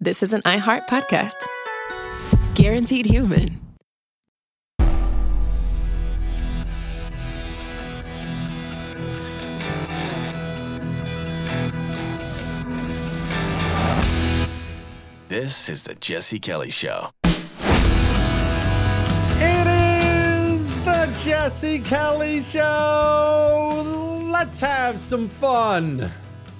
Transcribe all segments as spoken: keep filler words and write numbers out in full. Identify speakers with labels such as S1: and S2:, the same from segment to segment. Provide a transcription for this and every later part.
S1: This is an iHeart podcast. Guaranteed human.
S2: This is the Jesse Kelly Show.
S3: It is the Jesse Kelly Show. Let's have some fun.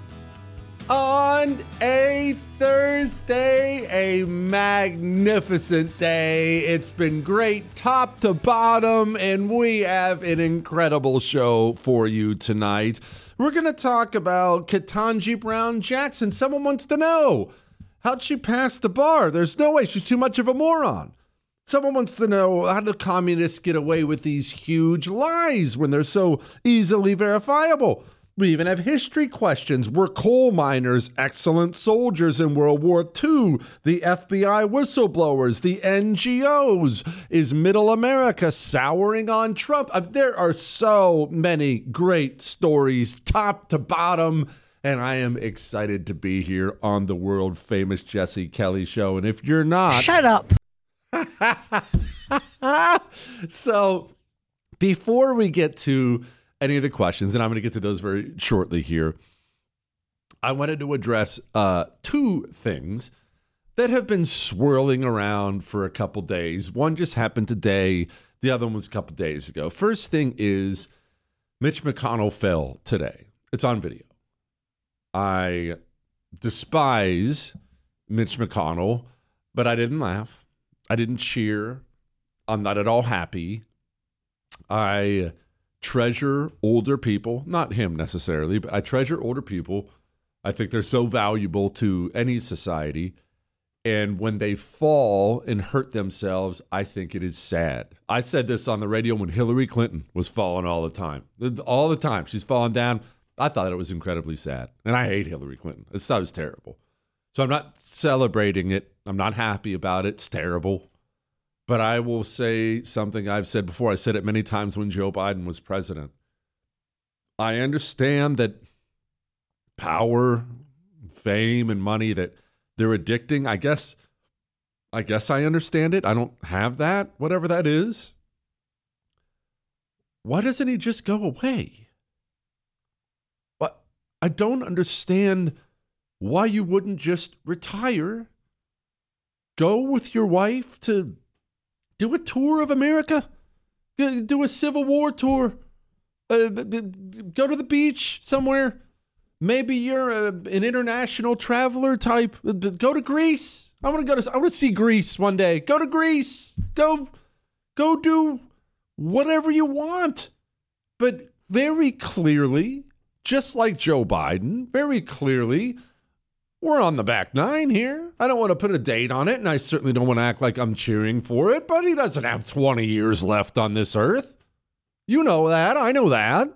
S3: On a Thursday, a magnificent day. It's been great top to bottom, and we have an incredible show for you tonight. We're going to talk about Ketanji Brown Jackson. Someone wants to know, how'd she pass the bar? There's no way. She's too much of a moron. Someone wants to know, how do communists get away with these huge lies when they're so easily verifiable? We even have history questions. Were coal miners excellent soldiers in World War Two? The F B I whistleblowers, the N G Os. Is Middle America souring on Trump? Uh, there are so many great stories, top to bottom. And I am excited to be here on the world famous Jesse Kelly Show. And if you're not...
S4: Shut up.
S3: So before we get to any of the questions, and I'm going to get to those very shortly here, I wanted to address uh, two things that have been swirling around for a couple days. One just happened today. The other one was a couple days ago. First thing is Mitch McConnell fell today. It's on video. I despise Mitch McConnell, but I didn't laugh. I didn't cheer. I'm not at all happy. I treasure older people, not him necessarily, but I treasure older people. I think they're so valuable to any society. And when they fall and hurt themselves, I think it is sad. I said this on the radio when Hillary Clinton was falling all the time. All the time. She's falling down. I thought it was incredibly sad. And I hate Hillary Clinton. I thought it was terrible. So I'm not celebrating it. I'm not happy about it. It's terrible. But I will say something I've said before. I said it many times when Joe Biden was president. I understand that power, fame, and money, that they're addicting. I guess, I guess I understand it. I don't have that, whatever that is. Why doesn't he just go away? What? I don't understand why you wouldn't just retire, go with your wife to do a tour of America, do a Civil War tour, uh, go to the beach somewhere. Maybe you're a, an international traveler type. Go to Greece. I want to go to. I want to see Greece one day. Go to Greece. Go, go do whatever you want. But very clearly, just like Joe Biden, very clearly, we're on the back nine here. I don't want to put a date on it, and I certainly don't want to act like I'm cheering for it, but he doesn't have twenty years left on this earth. You know that. I know that.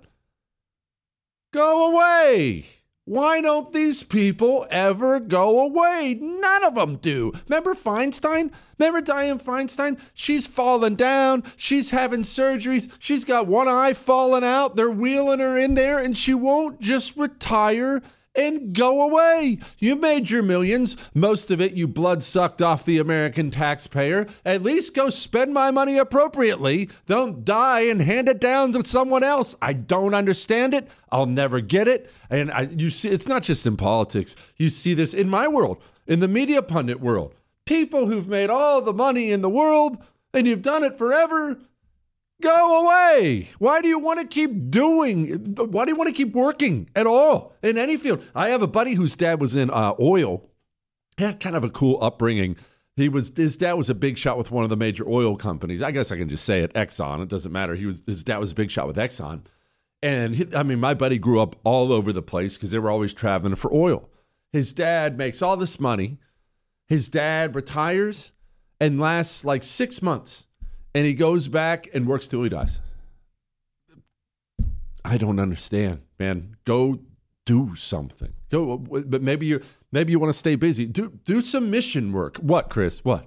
S3: Go away. Why don't these people ever go away? None of them do. Remember Feinstein? Remember Dianne Feinstein? She's fallen down. She's having surgeries. She's got one eye falling out. They're wheeling her in there, and she won't just retire and go away. You made your millions. Most of it you blood sucked off the American taxpayer. At least go spend my money appropriately. Don't die and hand it down to someone else. I don't understand it. I'll never get it. And I, you see, it's not just in politics. You see this in my world, in the media pundit world. People who've made all the money in the world, and you've done it forever. Go away. Why do you want to keep doing? Why do you want to keep working at all in any field? I have a buddy whose dad was in uh, oil. He had kind of a cool upbringing. He was his dad was a big shot with one of the major oil companies. I guess I can just say it, Exxon. It doesn't matter. He was his dad was a big shot with Exxon, and he, I mean, my buddy grew up all over the place because they were always traveling for oil. His dad makes all this money. His dad retires and lasts like six months. And he goes back and works till he dies. I don't understand, man. Go do something. Go, but maybe you maybe you want to stay busy. Do do some mission work. What, Chris? What?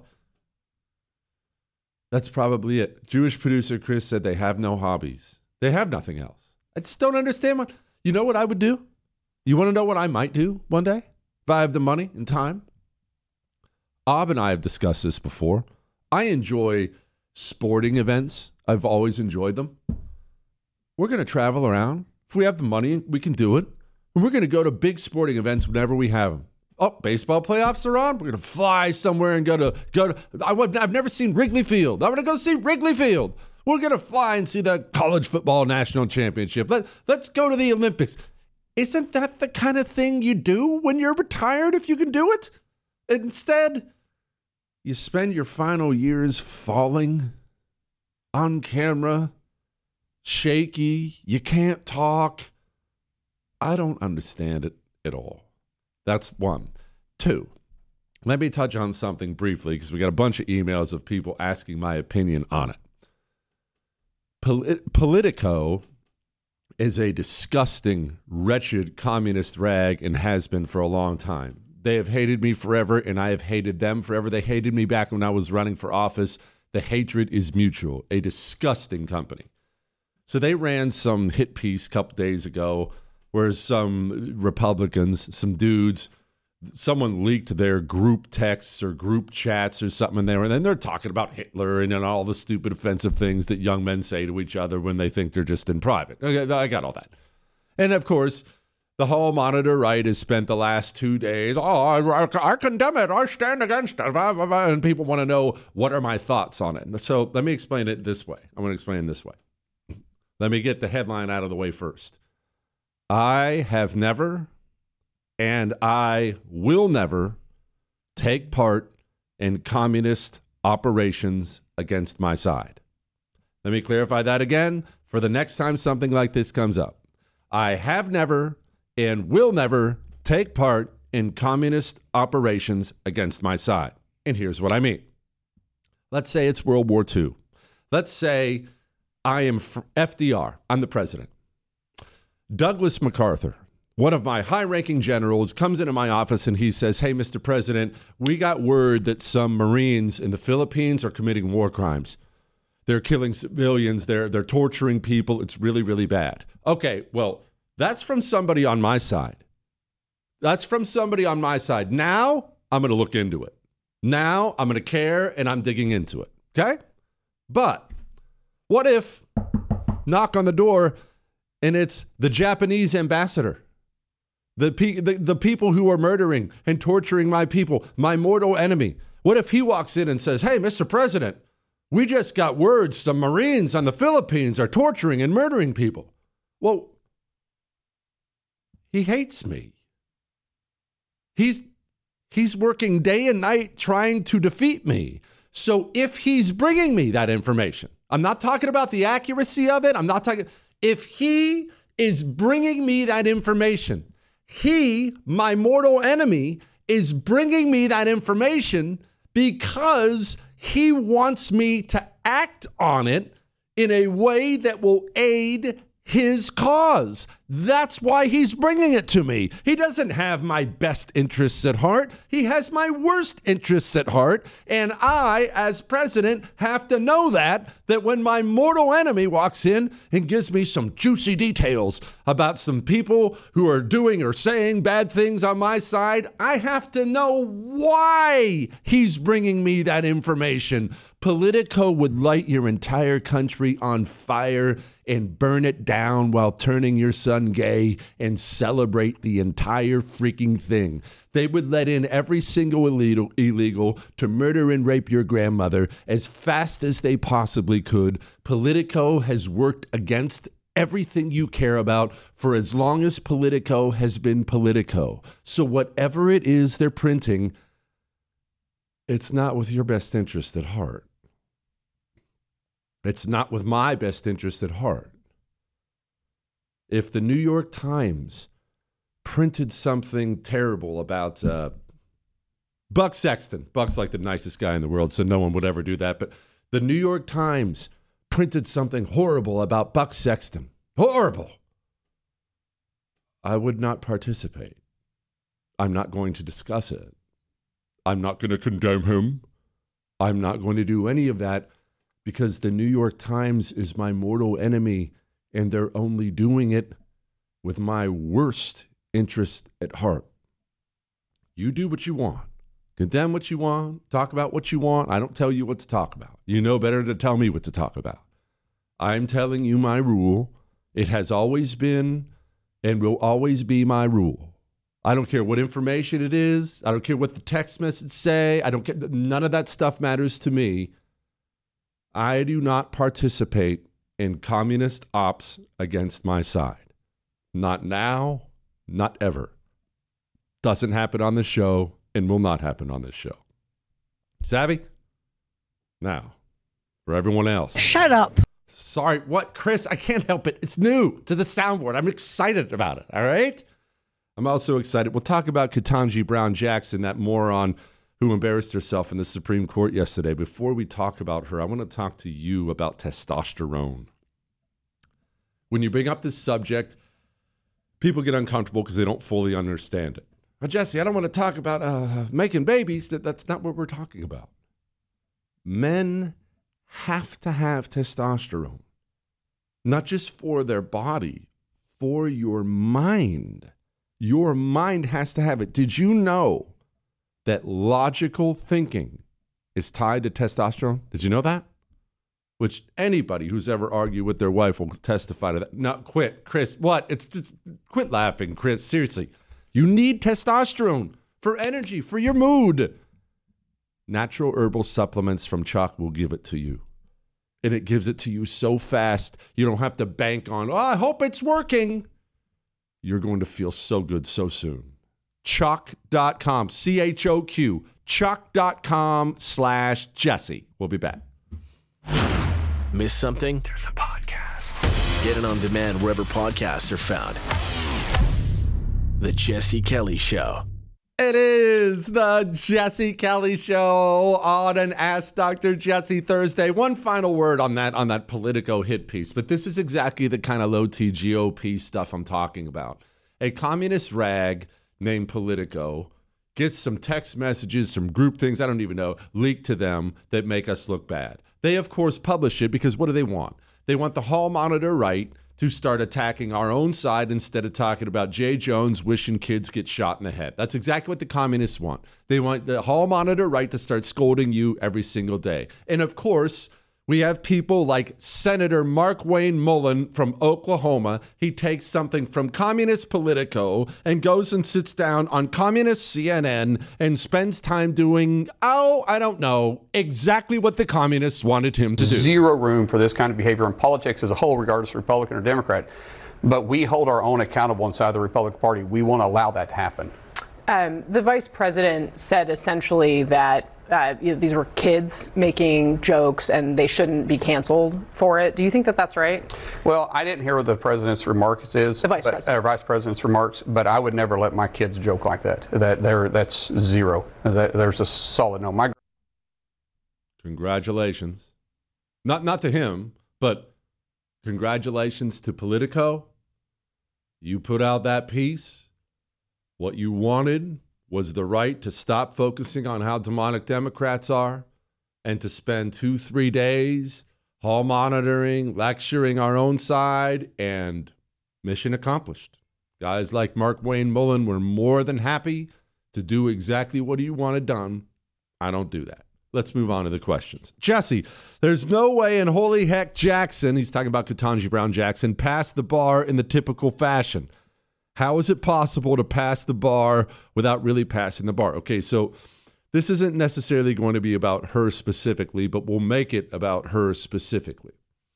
S3: That's probably it. Jewish producer Chris said they have no hobbies. They have nothing else. I just don't understand what. You know what I would do? You want to know what I might do one day if I have the money and time? Ab and I have discussed this before. I enjoy sporting events. I've always enjoyed them. We're going to travel around. If we have the money, we can do it. And we're going to go to big sporting events whenever we have them. Oh, baseball playoffs are on. We're going to fly somewhere and go to, go to, I would, I've never seen Wrigley Field. I'm going to go see Wrigley Field. We're going to fly and see the college football national championship. Let, let's go to the Olympics. Isn't that the kind of thing you do when you're retired if you can do it? Instead, you spend your final years falling on camera, shaky, you can't talk. I don't understand it at all. That's one. Two, let me touch on something briefly because we got a bunch of emails of people asking my opinion on it. Polit- Politico is a disgusting, wretched communist rag and has been for a long time. They have hated me forever, and I have hated them forever. They hated me back when I was running for office. The hatred is mutual. A disgusting company. So they ran some hit piece a couple days ago where some Republicans, some dudes, someone leaked their group texts or group chats or something in there, and then they're talking about Hitler and, and all the stupid offensive things that young men say to each other when they think they're just in private. Okay, I got all that. And, of course, the whole monitor right has spent the last two days, oh, I, I condemn it, I stand against it, and people want to know what are my thoughts on it. So let me explain it this way. I'm going to explain it this way. Let me get the headline out of the way first. I have never, and I will never, take part in communist operations against my side. Let me clarify that again for the next time something like this comes up. I have never and will never take part in communist operations against my side. And here's what I mean. Let's say it's World War Two. Let's say I am F D R. I'm the president. Douglas MacArthur, one of my high-ranking generals, comes into my office and he says, hey, Mister President, we got word that some Marines in the Philippines are committing war crimes. They're killing civilians. They're, they're torturing people. It's really, really bad. Okay, well, that's from somebody on my side. That's from somebody on my side. Now, I'm going to look into it. Now, I'm going to care and I'm digging into it. Okay? But what if, knock on the door, and it's the Japanese ambassador, the, pe- the the people who are murdering and torturing my people, my mortal enemy. What if he walks in and says, hey, Mister President, we just got word some Marines on the Philippines are torturing and murdering people. Well, he hates me. He's he's working day and night trying to defeat me. So if he's bringing me that information, I'm not talking about the accuracy of it. I'm not talking... If he is bringing me that information, he, my mortal enemy, is bringing me that information because he wants me to act on it in a way that will aid his cause. That's why he's bringing it to me. He doesn't have my best interests at heart. He has my worst interests at heart. And I, as president, have to know that, that when my mortal enemy walks in and gives me some juicy details about some people who are doing or saying bad things on my side, I have to know why he's bringing me that information. Politico would light your entire country on fire and burn it down while turning your son gay and celebrate the entire freaking thing. They would let in every single illegal, illegal to murder and rape your grandmother as fast as they possibly could. Politico has worked against everything you care about for as long as Politico has been Politico. So whatever it is they're printing, it's not with your best interest at heart. It's not with my best interest at heart. If the New York Times printed something terrible about uh, Buck Sexton, Buck's like the nicest guy in the world, so no one would ever do that, but the New York Times printed something horrible about Buck Sexton, horrible, I would not participate. I'm not going to discuss it. I'm not going to condemn him. I'm not going to do any of that because the New York Times is my mortal enemy and they're only doing it with my worst interest at heart. You do what you want. Condemn what you want. Talk about what you want. I don't tell you what to talk about. You know better to tell me what to talk about. I'm telling you my rule. It has always been and will always be my rule. I don't care what information it is. I don't care what the text message say. I don't care. None of that stuff matters to me. I do not participate in communist ops against my side. Not now, not ever. Doesn't happen on this show and will not happen on this show. Savvy? Now, for everyone else.
S4: Shut up.
S3: Sorry, what? Chris, I can't help it. It's new to the soundboard. I'm excited about it, all right? I'm also excited. We'll talk about Ketanji Brown Jackson, that moron who embarrassed herself in the Supreme Court yesterday. Before we talk about her, I want to talk to you about testosterone. When you bring up this subject, people get uncomfortable because they don't fully understand it. Well, Jesse, I don't want to talk about uh, making babies. That, that's not what we're talking about. Men have to have testosterone, not just for their body, for your mind. Your mind has to have it. Did you know that logical thinking is tied to testosterone? Did you know that? Which anybody who's ever argued with their wife will testify to that. No, quit, Chris. What? It's just, quit laughing, Chris. Seriously. You need testosterone for energy, for your mood. Natural herbal supplements from Choq will give it to you. And it gives it to you so fast, you don't have to bank on, oh, I hope it's working. You're going to feel so good so soon. Choq dot com, C H O Q, choq dot com slash Jesse. We'll be back.
S2: Miss something? There's a podcast. Get it on demand wherever podcasts are found. The Jesse Kelly Show.
S3: It is the Jesse Kelly Show on an Ask Doctor Jesse Thursday. One final word on that on that Politico hit piece, but this is exactly the kind of low-T G O P stuff I'm talking about. A communist rag named Politico gets some text messages, some group things, I don't even know, leaked to them that make us look bad. They, of course, publish it because what do they want? They want the hall monitor right to start attacking our own side instead of talking about Jay Jones wishing kids get shot in the head. That's exactly what the communists want. They want the hall monitor right to start scolding you every single day. And of course, we have people like Senator Markwayne Mullin from Oklahoma. He takes something from communist Politico and goes and sits down on communist C N N and spends time doing, oh, I don't know, exactly what the communists wanted him to do.
S5: Zero room for this kind of behavior in politics as a whole, regardless of Republican or Democrat. But we hold our own accountable inside the Republican Party. We won't allow that to happen.
S6: Um, the vice president said essentially that Uh, you know, these were kids making jokes and they shouldn't be canceled for it. Do you think that that's right?
S5: Well, I didn't hear what the president's remarks is.
S6: The vice
S5: but,
S6: president.
S5: Uh, vice president's remarks, but I would never let my kids joke like that. That there, that's zero. That, there's a solid no. My
S3: Congratulations. Not not to him, but congratulations to Politico. You put out that piece. What you wanted was the right to stop focusing on how demonic Democrats are and to spend two, three days hall monitoring, lecturing our own side, and mission accomplished. Guys like Markwayne Mullin were more than happy to do exactly what he wanted done. I don't do that. Let's move on to the questions. Jesse, there's no way in holy heck Jackson, he's talking about Ketanji Brown Jackson, passed the bar in the typical fashion. How is it possible to pass the bar without really passing the bar? Okay, so this isn't necessarily going to be about her specifically, but we'll make it about her specifically.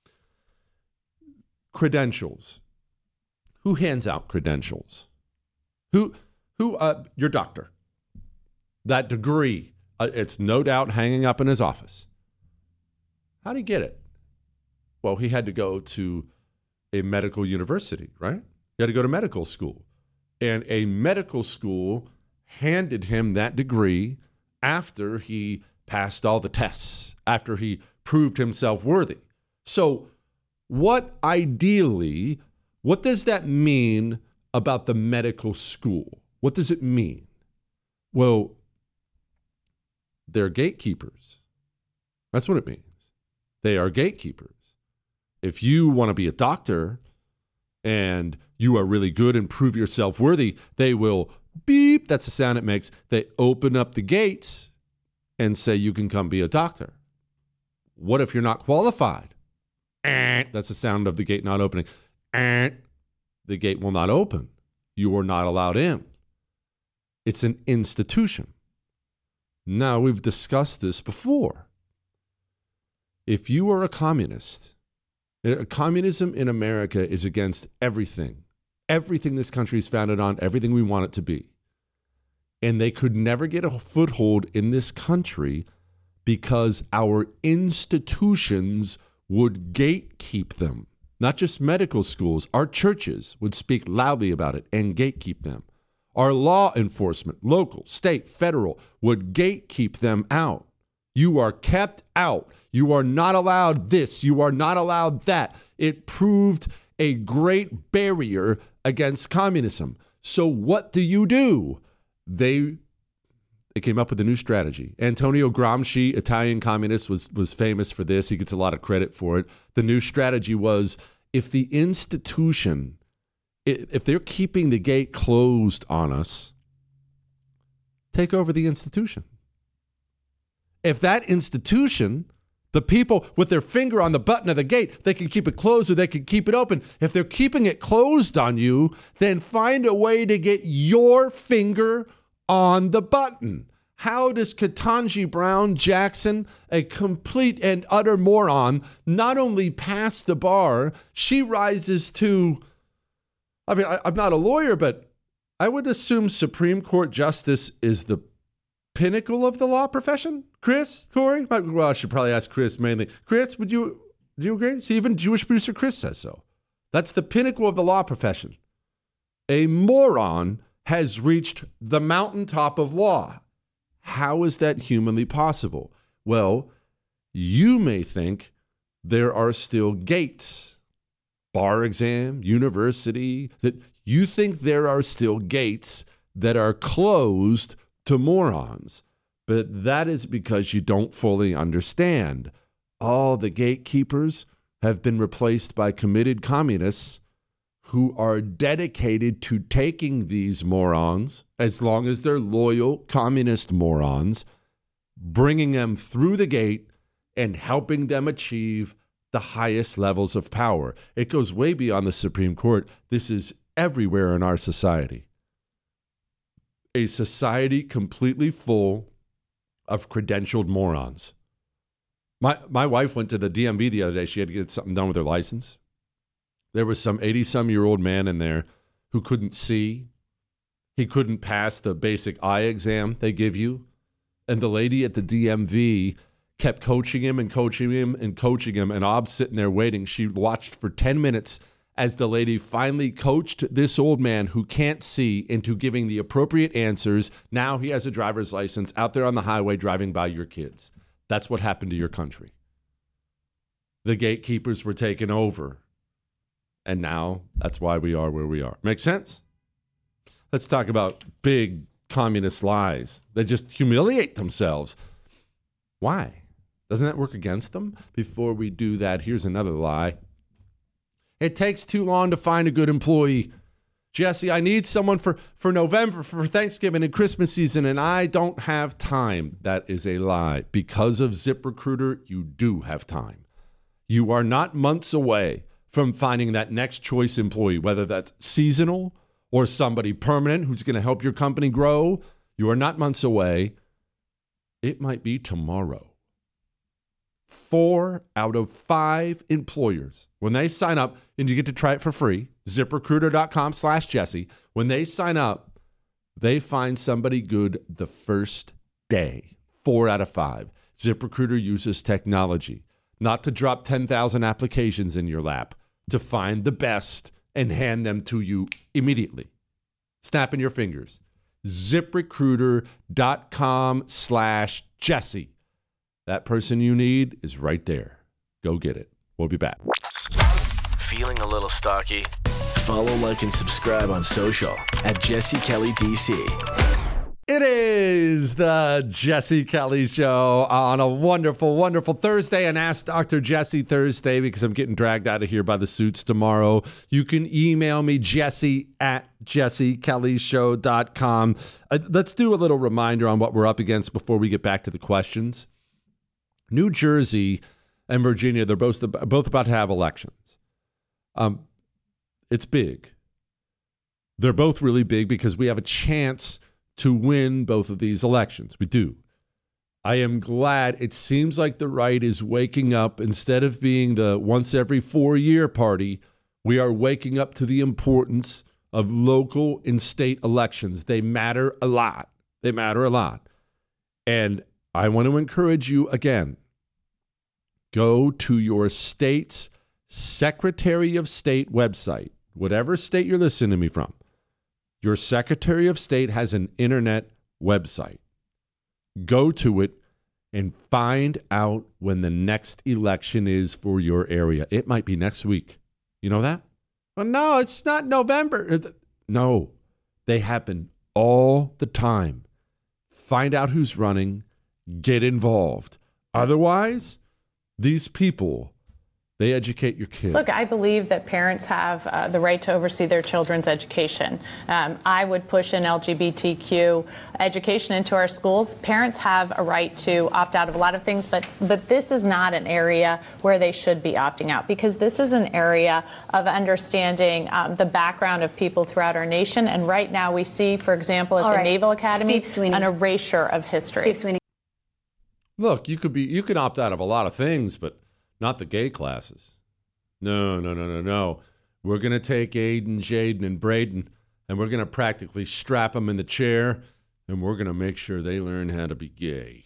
S3: Credentials. Who hands out credentials? Who, who, uh, your doctor. That degree, uh, it's no doubt hanging up in his office. How did he get it? Well, he had to go to a medical university, right? He had to go to medical school. And a medical school handed him that degree after he passed all the tests, after he proved himself worthy. So what ideally, what does that mean about the medical school? What does it mean? Well, they're gatekeepers. That's what it means. They are gatekeepers. If you want to be a doctor and you are really good and prove yourself worthy, they will beep, that's the sound it makes. They open up the gates and say you can come be a doctor. What if you're not qualified? That's the sound of the gate not opening. The gate will not open. You are not allowed in. It's an institution. Now, we've discussed this before. If you are a communist, communism in America is against everything. Everything this country is founded on, everything we want it to be. And they could never get a foothold in this country because our institutions would gatekeep them. Not just medical schools, our churches would speak loudly about it and gatekeep them. Our law enforcement, local, state, federal, would gatekeep them out. You are kept out. You are not allowed this. You are not allowed that. It proved a great barrier against communism. So what do you do? They they came up with a new strategy. Antonio Gramsci, Italian communist, was, was famous for this. He gets a lot of credit for it. The new strategy was if the institution, if they're keeping the gate closed on us, take over the institution. If that institution, the people with their finger on the button of the gate, they can keep it closed or they can keep it open. If they're keeping it closed on you, then find a way to get your finger on the button. How does Ketanji Brown Jackson, a complete and utter moron, not only pass the bar, she rises to, I mean, I, I'm not a lawyer, but I would assume Supreme Court justice is the pinnacle of the law profession? Chris, Corey? Well, I should probably ask Chris mainly. Chris, would you, do you agree? See, even Jewish producer Chris says so. That's the pinnacle of the law profession. A moron has reached the mountaintop of law. How is that humanly possible? Well, you may think there are still gates, bar exam, university, that you think there are still gates that are closed to morons. But that is because you don't fully understand. All the gatekeepers have been replaced by committed communists who are dedicated to taking these morons, as long as they're loyal communist morons, bringing them through the gate and helping them achieve the highest levels of power. It goes way beyond the Supreme Court. This is everywhere in our society. A society completely full of credentialed morons. My my wife went to the D M V the other day. She had to get something done with her license. There was some eighty-some-year-old man in there who couldn't see. He couldn't pass the basic eye exam they give you. And the lady at the D M V kept coaching him and coaching him and coaching him. And Ob's sitting there waiting. She watched for ten minutes as the lady finally coached this old man who can't see into giving the appropriate answers. Now he has a driver's license out there on the highway driving by your kids. That's what happened to your country. The gatekeepers were taken over. And now that's why we are where we are. Make sense? Let's talk about big communist lies. They just humiliate themselves. Why? Doesn't that work against them? Before we do that, here's another lie. It takes too long to find a good employee. Jesse, I need someone for, for November, for Thanksgiving and Christmas season, and I don't have time. That is a lie. Because of ZipRecruiter, you do have time. You are not months away from finding that next choice employee, whether that's seasonal or somebody permanent who's going to help your company grow. You are not months away. It might be tomorrow. Four out of five employers, when they sign up, and you get to try it for free, ZipRecruiter.com slash Jesse, when they sign up, they find somebody good the first day. Four out of five. ZipRecruiter uses technology, not to drop ten thousand applications in your lap, to find the best and hand them to you immediately. Snapping your fingers. ZipRecruiter.com slash Jesse. That person you need is right there. Go get it. We'll be back.
S2: Feeling a little stocky? Follow, like, and subscribe on social at Jesse Kelly D C.
S3: It is the Jesse Kelly Show on a wonderful, wonderful Thursday, and Ask Doctor Jesse Thursday, because I'm getting dragged out of here by the suits tomorrow. You can email me, Jesse at jesse kelly show dot com. Uh, let's do a little reminder on what we're up against before we get back to the questions. New Jersey and Virginia, they're both, both about to have elections. Um, it's big. They're both really big because we have a chance to win both of these elections. We do. I am glad. It seems like the right is waking up. Instead of being the once every four year party, we are waking up to the importance of local and state elections. They matter a lot. They matter a lot. And I want to encourage you again, go to your state's Secretary of State website, whatever state you're listening to me from. Your Secretary of State has an internet website. Go to it and find out when the next election is for your area. It might be next week. You know that? Well, no, it's not November. No, they happen all the time. Find out who's running. Get involved. Otherwise, these people, they educate your kids.
S4: Look, I believe that parents have uh, the right to oversee their children's education. Um, I would push an L G B T Q education into our schools. Parents have a right to opt out of a lot of things, but but this is not an area where they should be opting out, because this is an area of understanding um, the background of people throughout our nation. And right now we see, for example, at
S7: All
S4: the
S7: right.
S4: Naval Academy,
S7: Steve Sweeney.
S4: an erasure of history.
S7: Steve Sweeney.
S3: Look, you could be you can opt out of a lot of things, but not the gay classes. No, no, no, no, no. We're going to take Aiden, Jaden, and Braden, and we're going to practically strap them in the chair, and we're going to make sure they learn how to be gay.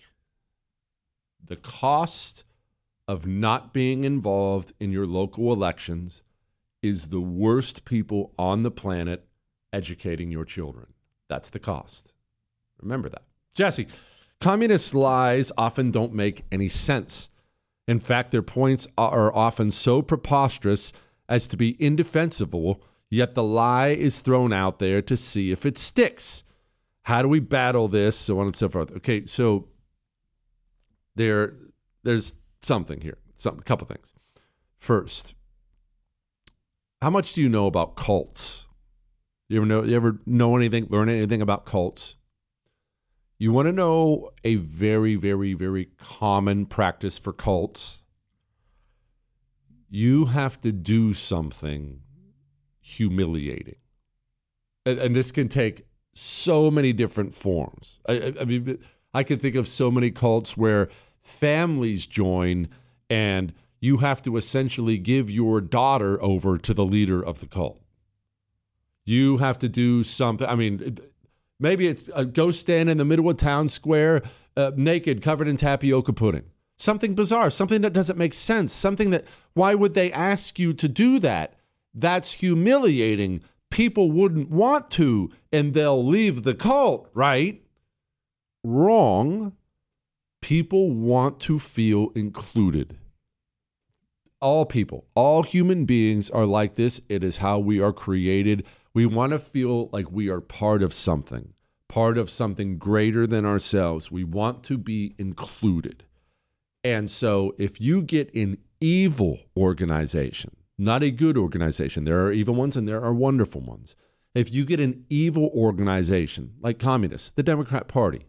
S3: The cost of not being involved in your local elections is the worst people on the planet educating your children. That's the cost. Remember that. Jesse, communist lies often don't make any sense. In fact, their points are often so preposterous as to be indefensible, yet the lie is thrown out there to see if it sticks. How do we battle this? So on and so forth. Okay, so there, there's something here, some, a couple things. First, how much do you know about cults? You ever know? You ever know anything? Learn anything about cults? You want to know a very, very, very common practice for cults? You have to do something humiliating. And, and this can take so many different forms. I, I mean, I can think of so many cults where families join and you have to essentially give your daughter over to the leader of the cult. You have to do something. I mean, maybe it's a go stand in the middle of town square, uh, naked, covered in tapioca pudding. Something bizarre, something that doesn't make sense, something that, why would they ask you to do that? That's humiliating. People wouldn't want to, and they'll leave the cult, right? Wrong. People want to feel included. All people, all human beings are like this. It is how we are created. We want to feel like we are part of something, part of something greater than ourselves. We want to be included. And so if you get an evil organization, not a good organization, there are evil ones and there are wonderful ones. If you get an evil organization like communists, the Democrat Party,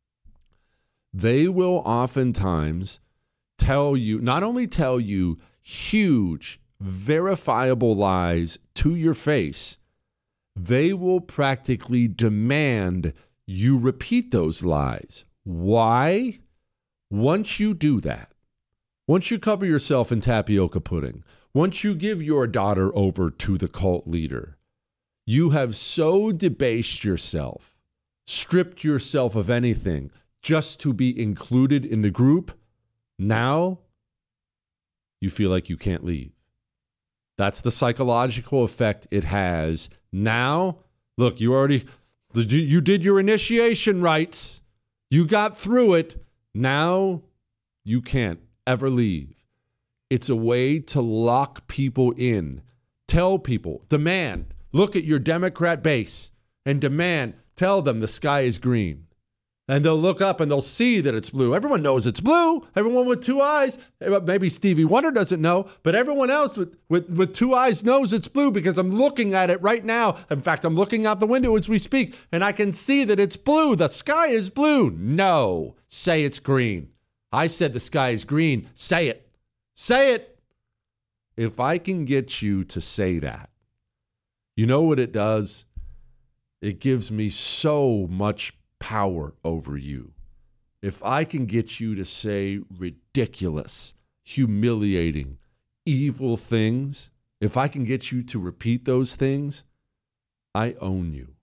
S3: they will oftentimes tell you, not only tell you huge, verifiable lies to your face, they will practically demand you repeat those lies. Why? Once you do that, once you cover yourself in tapioca pudding, once you give your daughter over to the cult leader, you have so debased yourself, stripped yourself of anything just to be included in the group. Now you feel like you can't leave. That's the psychological effect it has. Now, look, you already, you did your initiation rites. You got through it. Now you can't ever leave. It's a way to lock people in. Tell people, demand, look at your Democrat base and demand, tell them the sky is green. And they'll look up and they'll see that it's blue. Everyone knows it's blue. Everyone with two eyes, maybe Stevie Wonder doesn't know, but everyone else with, with, with two eyes knows it's blue because I'm looking at it right now. In fact, I'm looking out the window as we speak, and I can see that it's blue. The sky is blue. No, say it's green. I said the sky is green. Say it. Say it. If I can get you to say that, you know what it does? It gives me so much power over you. If I can get you to say ridiculous, humiliating, evil things, if I can get you to repeat those things, I own you.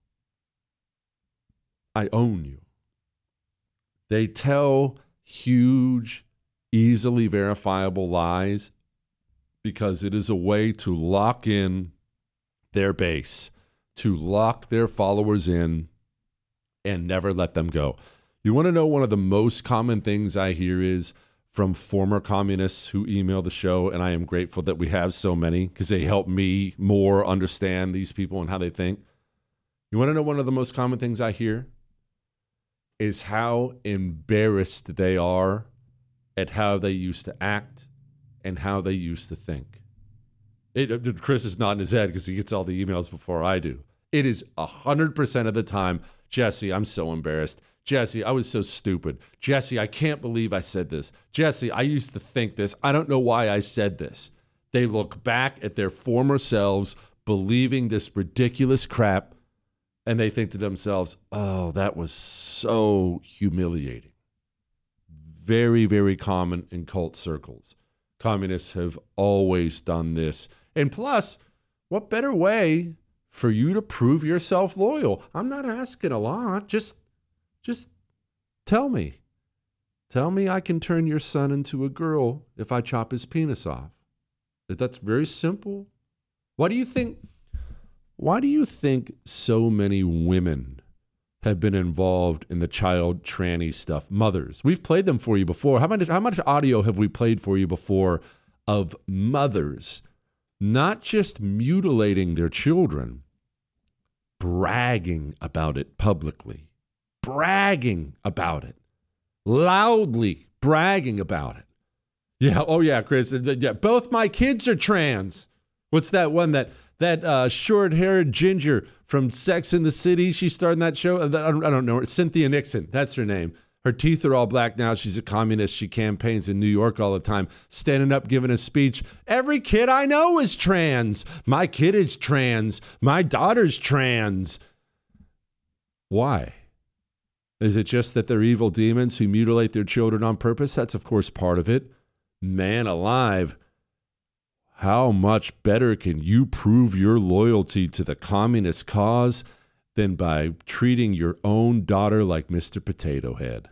S3: I own you. They tell huge, easily verifiable lies because it is a way to lock in their base, to lock their followers in and never let them go. You want to know one of the most common things I hear is from former communists who email the show, and I am grateful that we have so many because they help me more understand these people and how they think. You want to know one of the most common things I hear is how embarrassed they are at how they used to act and how they used to think. It, Chris is nodding his head because he gets all the emails before I do. It is one hundred percent of the time, Jesse, I'm so embarrassed. Jesse, I was so stupid. Jesse, I can't believe I said this. Jesse, I used to think this. I don't know why I said this. They look back at their former selves believing this ridiculous crap, and they think to themselves, oh, that was so humiliating. Very, very common in cult circles. Communists have always done this. And plus, what better way for you to prove yourself loyal? I'm not asking a lot. Just, just tell me. Tell me I can turn your son into a girl if I chop his penis off. That's very simple. Why do you think, why do you think so many women have been involved in the child tranny stuff? Mothers. We've played them for you before. How much, how much audio have we played for you before of mothers not just mutilating their children, bragging about it publicly, bragging about it, loudly bragging about it. Yeah, oh yeah, Chris, yeah, both my kids are trans. What's that one, that that uh, short-haired ginger from Sex and the City? She starred in that show. I don't, I don't know. Cynthia Nixon, that's her name. Her teeth are all black now. She's a communist. She campaigns in New York all the time, standing up, giving a speech. Every kid I know is trans. My kid is trans. My daughter's trans. Why? Is it just that they're evil demons who mutilate their children on purpose? That's, of course, part of it. Man alive, how much better can you prove your loyalty to the communist cause than by treating your own daughter like Mister Potato Head?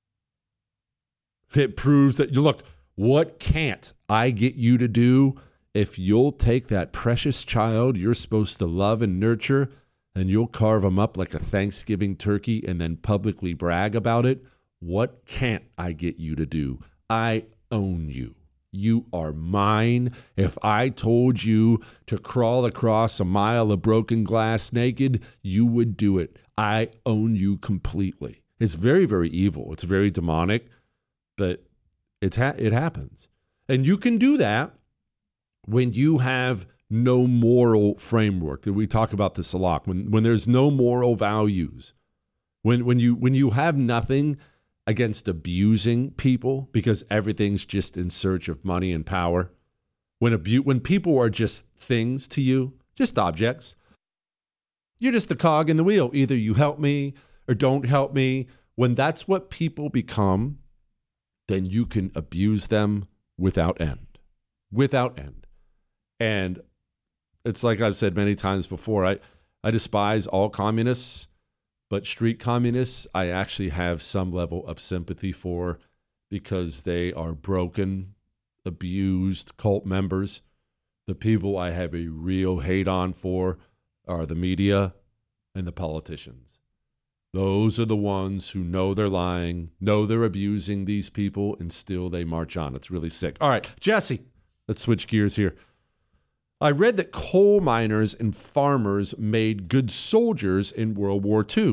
S3: It proves that, you look, what can't I get you to do if you'll take that precious child you're supposed to love and nurture and you'll carve them up like a Thanksgiving turkey and then publicly brag about it? What can't I get you to do? I own you. You are mine. If I told you to crawl across a mile of broken glass naked, you would do it. I own you completely. It's very, very evil. It's very demonic, but it's ha- it happens. And you can do that when you have no moral framework. We talk about this a lot. When when there's no moral values, when when you when you have nothing against abusing people because everything's just in search of money and power. When abu- when people are just things to you, just objects, you're just a cog in the wheel. Either you help me or don't help me. When that's what people become, then you can abuse them without end. Without end. And it's like I've said many times before, I, I despise all communists. But street communists, I actually have some level of sympathy for because they are broken, abused cult members. The people I have a real hate on for are the media and the politicians. Those are the ones who know they're lying, know they're abusing these people, and still they march on. It's really sick. All right, Jesse, let's switch gears here. I read that coal miners and farmers made good soldiers in World War Two.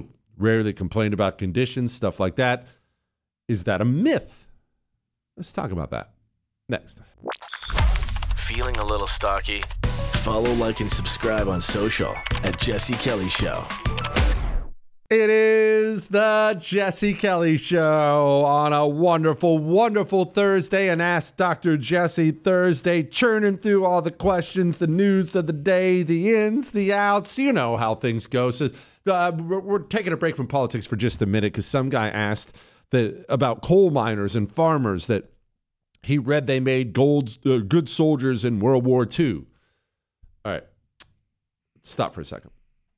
S3: rarely complained about conditions, stuff like that. Is that a myth? Let's talk about that next.
S2: Feeling a little stocky? Follow, like, and subscribe on social at Jesse Kelly Show.
S3: It is the Jesse Kelly Show on a wonderful, wonderful Thursday, and Ask Doctor Jesse Thursday, churning through all the questions, the news of the day, the ins, the outs. You know how things go. So uh, we're, we're taking a break from politics for just a minute because some guy asked that about coal miners and farmers that he read they made gold, uh, good soldiers in World War Two. All right, stop for a second.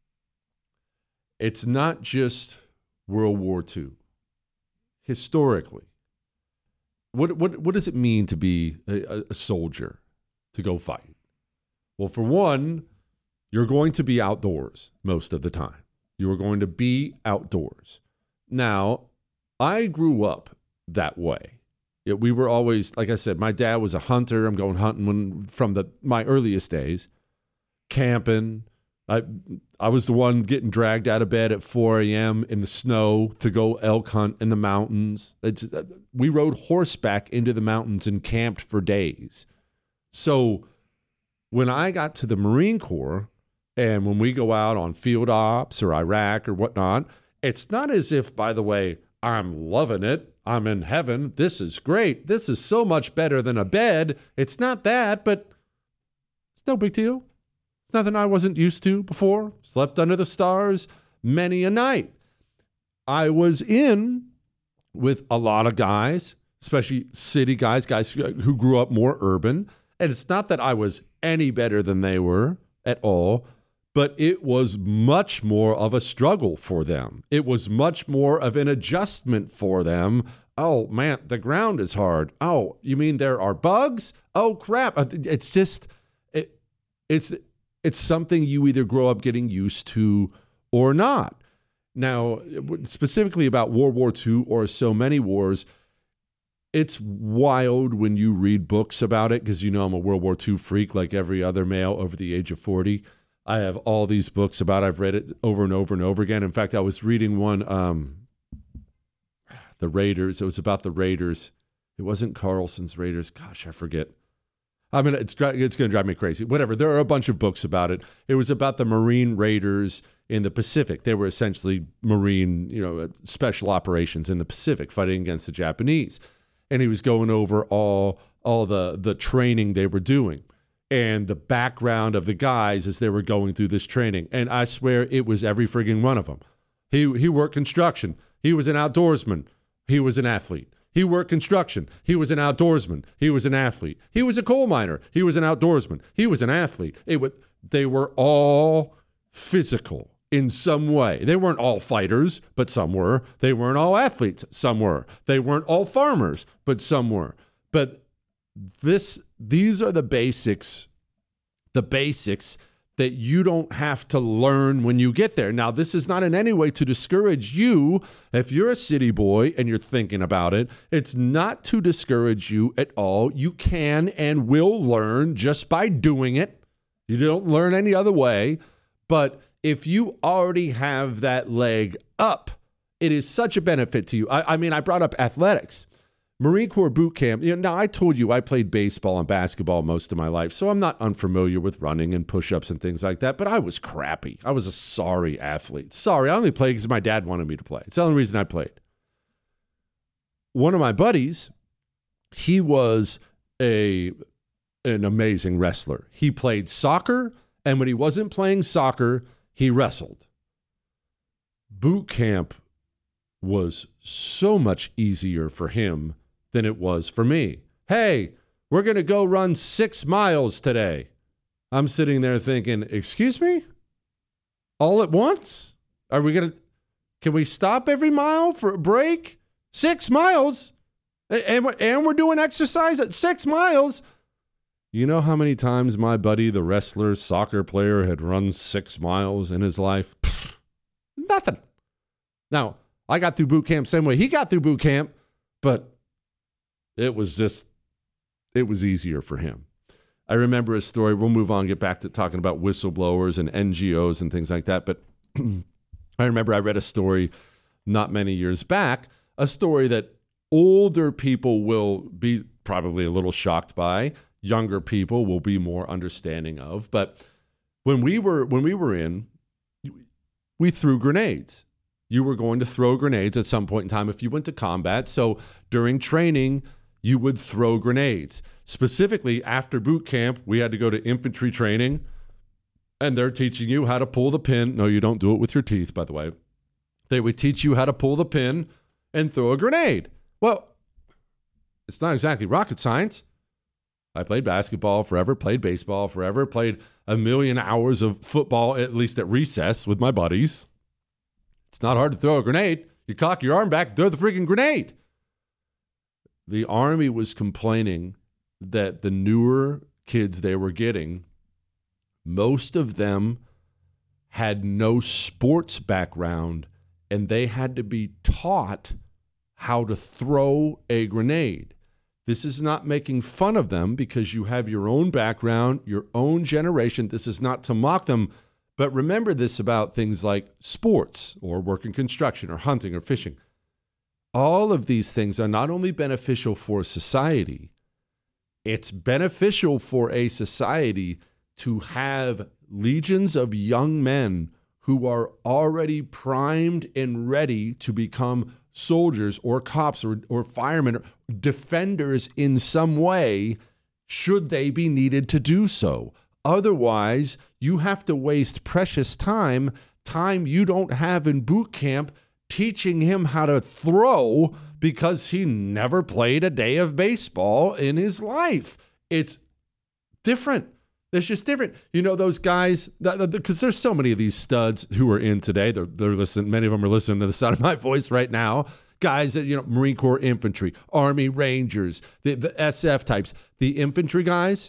S3: It's not just World War Two. Historically, what what what does it mean to be a, a soldier, to go fight? Well, for one, you're going to be outdoors most of the time. You are going to be outdoors. Now, I grew up that way. Yeah, we were always, like I said, my dad was a hunter. I'm going hunting when, from the my earliest days, camping. I I was the one getting dragged out of bed at four a.m. in the snow to go elk hunt in the mountains. It's, we rode horseback into the mountains and camped for days. So when I got to the Marine Corps and when we go out on field ops or Iraq or whatnot, it's not as if, by the way, I'm loving it. I'm in heaven. This is great. This is so much better than a bed. It's not that, but it's no big deal. Nothing I wasn't used to before. Slept under the stars many a night. I was in with a lot of guys, especially city guys, guys who grew up more urban. And it's not that I was any better than they were at all, but it was much more of a struggle for them. It was much more of an adjustment for them. Oh, man, the ground is hard. Oh, you mean there are bugs? Oh, crap. It's just, it, it's... It's something you either grow up getting used to or not. Now, specifically about World War Two or so many wars, it's wild when you read books about it because you know I'm a World War Two freak like every other male over the age of forty. I have all these books about it. I've read it over and over and over again. In fact, I was reading one, um, The Raiders. It was about the Raiders. It wasn't Carlson's Raiders. Gosh, I forget. I mean, it's it's going to drive me crazy. Whatever. There are a bunch of books about it. It was about the Marine Raiders in the Pacific. They were essentially Marine, you know, special operations in the Pacific, fighting against the Japanese. And he was going over all all the the training they were doing and the background of the guys as they were going through this training. And I swear it was every frigging one of them. He he worked construction. He was an outdoorsman. He was an athlete. He worked construction. He was an outdoorsman. He was an athlete. He was a coal miner. He was an outdoorsman. He was an athlete. It was, they were all physical in some way. They weren't all fighters, but some were. They weren't all athletes. Some were. They weren't all farmers, but some were. But this, these are the basics, the basics that you don't have to learn when you get there. Now, this is not in any way to discourage you. If you're a city boy and you're thinking about it, it's not to discourage you at all. You can and will learn just by doing it. You don't learn any other way. But if you already have that leg up, it is such a benefit to you. I, I mean, I brought up athletics. Marine Corps boot camp. You know, now, I told you I played baseball and basketball most of my life, so I'm not unfamiliar with running and push-ups and things like that, but I was crappy. I was a sorry athlete. Sorry, I only played because my dad wanted me to play. It's the only reason I played. One of my buddies, he was a an amazing wrestler. He played soccer, and when he wasn't playing soccer, he wrestled. Boot camp was so much easier for him than it was for me. Hey, we're going to go run six miles today. I'm sitting there thinking, excuse me? All at once? Are we going to, can we stop every mile for a break? Six miles? And we're, and we're doing exercise at six miles? You know how many times my buddy, the wrestler, soccer player, had run six miles in his life? Pfft, nothing. Now, I got through boot camp same way he got through boot camp, but it was just, it was easier for him. I remember a story. We'll move on, get back to talking about whistleblowers and N G Os and things like that. But I remember I read a story not many years back, a story that older people will be probably a little shocked by, younger people will be more understanding of. But when we were when we were in, we threw grenades. You were going to throw grenades at some point in time if you went to combat. So during training, you would throw grenades. Specifically, after boot camp, we had to go to infantry training, and they're teaching you how to pull the pin. No, you don't do it with your teeth, by the way. They would teach you how to pull the pin and throw a grenade. Well, it's not exactly rocket science. I played basketball forever, played baseball forever, played a million hours of football, at least at recess, with my buddies. It's not hard to throw a grenade. You cock your arm back, throw the freaking grenade. The Army was complaining that the newer kids they were getting, most of them had no sports background, and they had to be taught how to throw a grenade. This is not making fun of them because you have your own background, your own generation. This is not to mock them. But remember this about things like sports or work in construction or hunting or fishing. All of these things are not only beneficial for society, it's beneficial for a society to have legions of young men who are already primed and ready to become soldiers or cops or, or firemen or defenders in some way, should they be needed to do so. Otherwise, you have to waste precious time, time you don't have in boot camp, teaching him how to throw because he never played a day of baseball in his life. It's different. It's just different. You know, those guys, because there's so many of these studs who are in today. They're, they're listening. Many of them are listening to the sound of my voice right now. Guys that, you know, Marine Corps infantry, Army Rangers, the, the S F types, the infantry guys,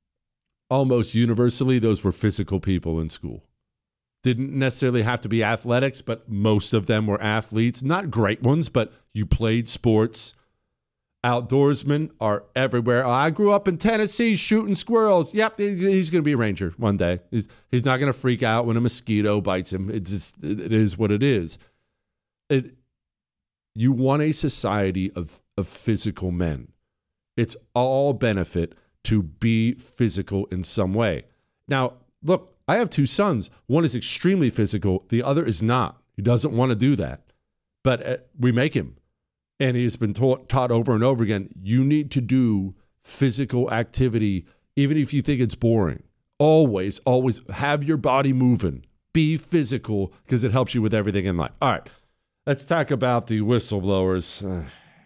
S3: almost universally, those were physical people in school. Didn't necessarily have to be athletics, but most of them were athletes. Not great ones, but you played sports. Outdoorsmen are everywhere. I grew up in Tennessee shooting squirrels. Yep, he's going to be a ranger one day. He's he's not going to freak out when a mosquito bites him. It's just, it is what it is. It, you want a society of, of physical men. It's all benefit to be physical in some way. Now, look, I have two sons. One is extremely physical. The other is not. He doesn't want to do that. But uh, we make him. And he's been taught, taught over and over again, you need to do physical activity, even if you think it's boring. Always, always have your body moving. Be physical because it helps you with everything in life. All right, let's talk about the whistleblowers. Uh,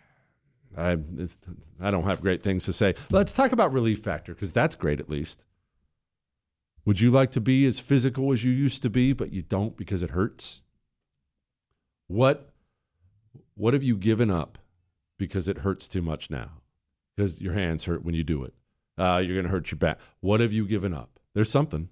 S3: I, it's, I don't have great things to say. Let's talk about Relief Factor because that's great at least. Would you like to be as physical as you used to be, but you don't because it hurts? What What have you given up because it hurts too much now? Because your hands hurt when you do it. Uh, you're going to hurt your back. What have you given up? There's something.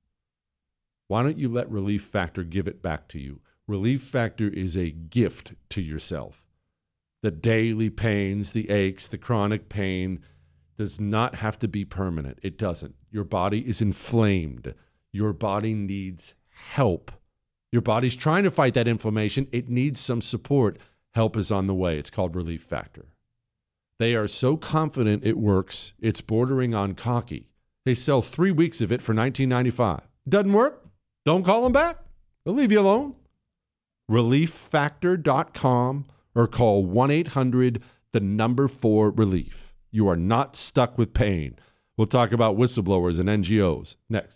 S3: Why don't you let Relief Factor give it back to you? Relief Factor is a gift to yourself. The daily pains, the aches, the chronic pain does not have to be permanent. It doesn't. Your body is inflamed. Your body needs help. Your body's trying to fight that inflammation. It needs some support. Help is on the way. It's called Relief Factor. They are so confident it works, it's bordering on cocky. They sell three weeks of it for nineteen ninety-five dollars. Doesn't work? Don't call them back. They'll leave you alone. relief factor dot com or call one eight hundred the number four relief. You are not stuck with pain. We'll talk about whistleblowers and N G Os next.